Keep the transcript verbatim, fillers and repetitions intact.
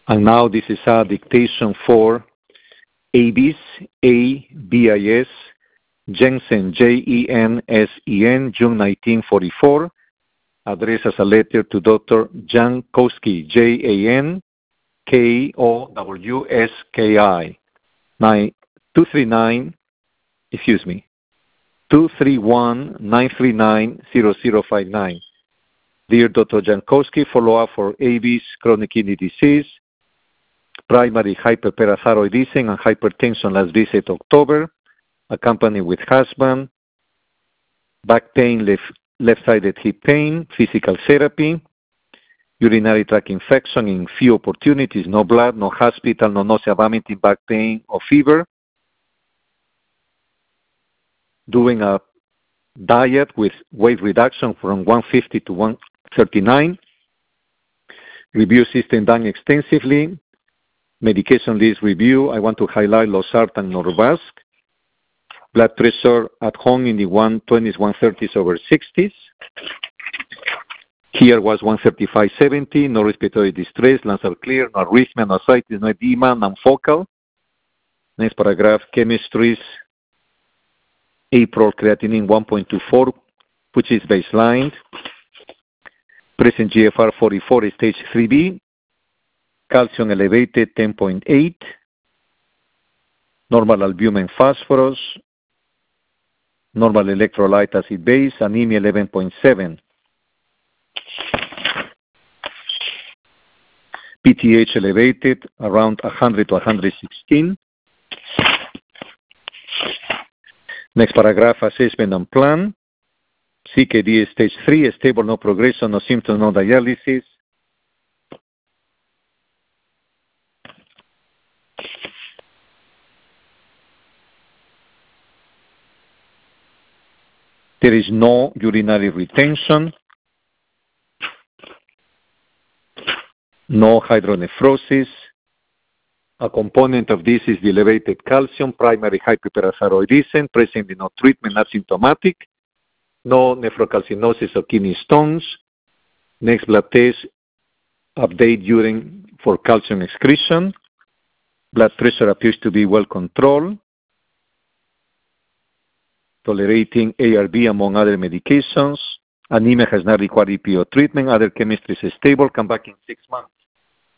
And now this is a dictation for Avis, A B I S, Jensen, J E N S E N, June nineteen forty-four, addressed as a letter to Doctor Jan Kowski, J A N K O W S K I, two three nine, excuse me, two three one, nine three nine, zero zero five nine. Dear Doctor Jankowski, follow-up for A V I S, chronic kidney disease, primary hyperparathyroidism and hypertension last visit October, accompanied with husband, back pain, left, left-sided hip pain, physical therapy, urinary tract infection in few opportunities, no blood, no hospital, no nausea, vomiting, back pain, or fever, doing a diet with weight reduction from one fifty to one thirty-nine, review system done extensively, medication list review. I want to highlight losartan, Norvasc, blood pressure at home in the one twenties, one thirties over sixties. Here was one thirty-five seventy, no respiratory distress, lungs are clear, no arrhythmia, no ascites, no edema, non-focal. Next paragraph, chemistries, April creatinine one point two four, which is baseline. Present G F R forty-four, stage three B. Calcium elevated ten point eight. Normal albumin phosphorus. Normal electrolyte acid base. Anemia eleven point seven. P T H elevated around one hundred to one hundred sixteen. Next paragraph, assessment and plan. C K D stage three, stable, no progression, no symptoms, no dialysis. There is no urinary retention, no hydronephrosis. A component of this is the elevated calcium, primary hyperparathyroidism, presently no treatment, asymptomatic, no nephrocalcinosis of kidney stones. Next blood test, update urine for calcium excretion. Blood pressure appears to be well controlled, tolerating A R B among other medications. Anemia has not required E P O treatment. Other chemistry is stable. Come back in six months.